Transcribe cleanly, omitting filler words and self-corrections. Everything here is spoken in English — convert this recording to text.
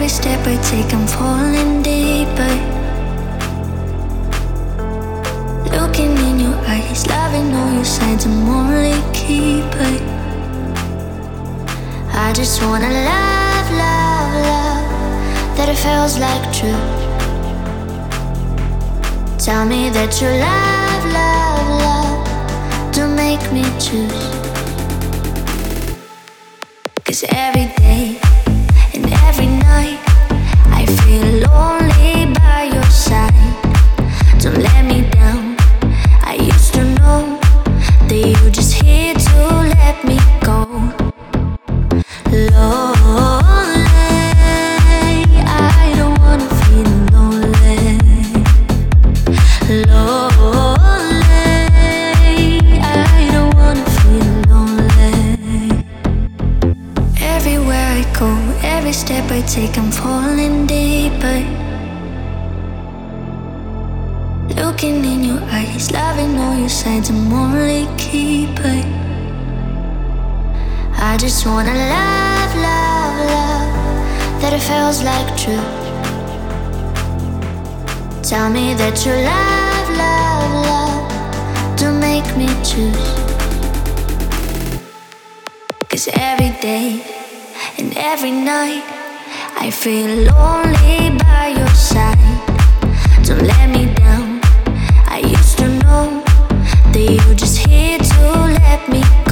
every step I take, I'm falling deeper. Looking in your eyes, loving all your signs, I'm only keeper. I just wanna love, love, love, that it feels like truth. Tell me that you love, love, love, don't make me choose. 'Cause every day and every night I feel lonely by your side. Don't let me down, I used to know that you just here to let me go. Lonely, I don't wanna feel lonely. Lonely, I don't wanna feel lonely. Everywhere I go, every step I take, I'm falling deeper. Looking in your eyes, loving all your signs, I'm only keeper. I just wanna love, love, love, that it feels like truth. Tell me that you love, love, love, don't make me choose. 'Cause every day and every night I feel lonely by your side. Don't let me down, I used to know that you just here to let me